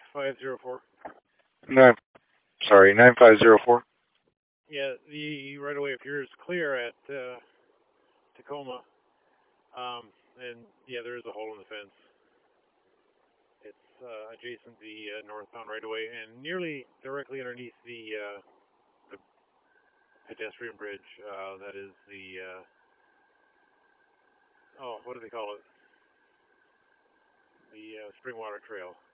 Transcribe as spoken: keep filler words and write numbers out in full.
five zero four. Nine. Sorry, nine five zero four. Yeah, the right of way appears clear at uh, Tacoma. Um, and yeah, there is a hole in the fence. It's uh, adjacent to the uh, northbound right of way and nearly directly underneath the uh, the pedestrian bridge. Uh, that is the uh, oh, what do they call it? The uh, Springwater Trail.